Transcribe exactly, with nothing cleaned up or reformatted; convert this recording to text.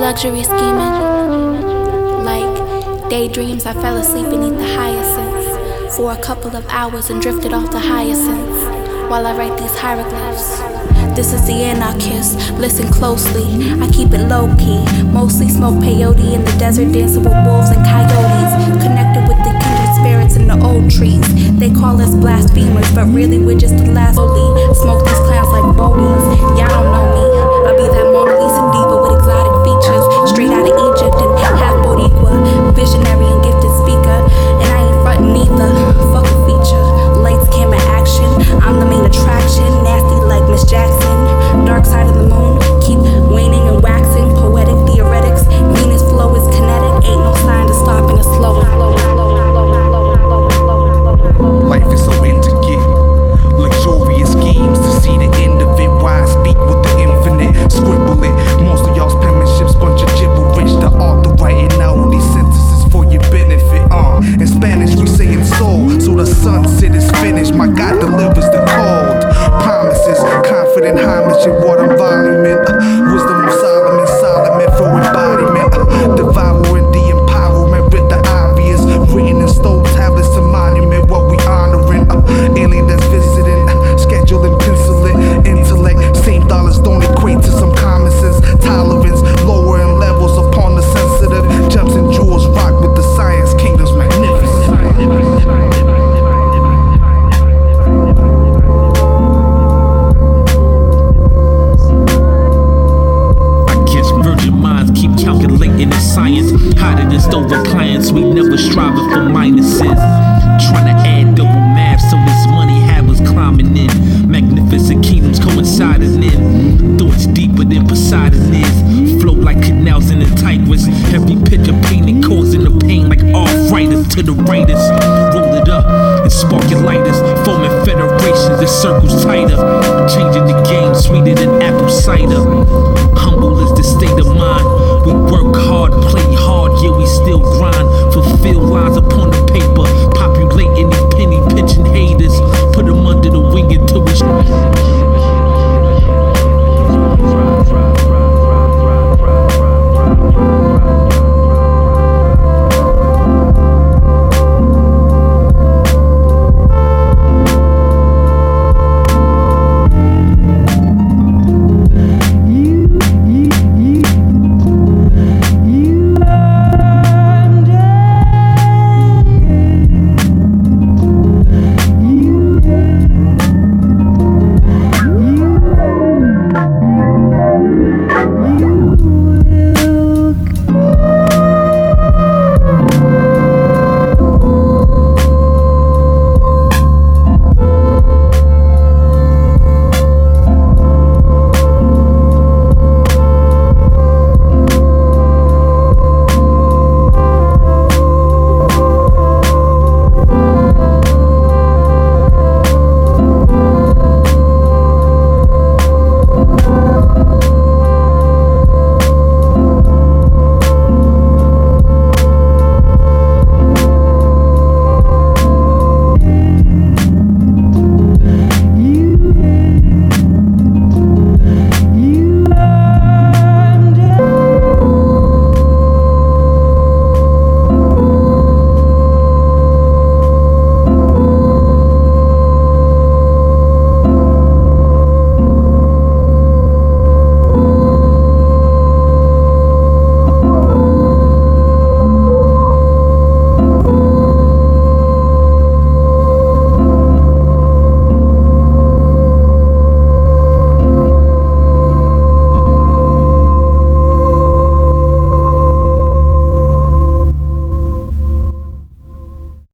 Luxury scheming, like daydreams. I fell asleep beneath the hyacinths for a couple of hours and drifted off the hyacinths while I write these hieroglyphs. This is the anarchist, listen closely, I keep it low-key. Mostly smoke peyote in the desert, dancing with wolves and coyotes. Connected with the kindred spirits in the old trees. They call us blasphemers, but really we're just the last holy. Smoke these clowns like bogies, y'all don't know me. I'll be that Mona Lisa diva with exotic features, straight out of Egypt and half Boricua. Visionary and gifted speaker, and I ain't frontin' either. Fuck a feature, lights, camera, action. I'm the main attraction, nasty like Miss Jackson. Dark side of the moon, keep waning and waxing. Poetic theoretics, Venus flow is kinetic. Ain't no sign to stop in a slow. Life is so intricate, luxurious schemes to see the end of it. Why I speak with the infinite, scribble it. Most of y'all's penmanship's bunch of gibberish. The art of writing out all these sentences for your benefit. Uh, in Spanish we say in soul, so the sunset is finished. My God delivers the cold promises, confident homage in what environment. Uh, wisdom of Solomon, Solomon for embodiment. Uh, devouring the empowerment with the obvious, written in stone tablets to monument what we honoring. Uh, alien that's visiting, uh, schedule and pencil it. Intellect, same dollars don't equate to some common sense. Tolerance, lowering levels upon the sensitive. Gems and jewels rock with the science kingdom's magnificent. Calculating in science, hotter than stolen clients. We never striving for minuses, trying to add double math so this money habits climbing in. Magnificent kingdoms coinciding in. Thoughts deeper than Poseidon is. Flow like canals in the Tigris. Every picture painted causing the pain like arthritis to the writers. Roll it up and spark your lighters. Forming federations that circles tighter. Changing the game sweeter than apple cider. Humble is the state of mind. We work hard, play hard, yeah we still grind. Fulfill lines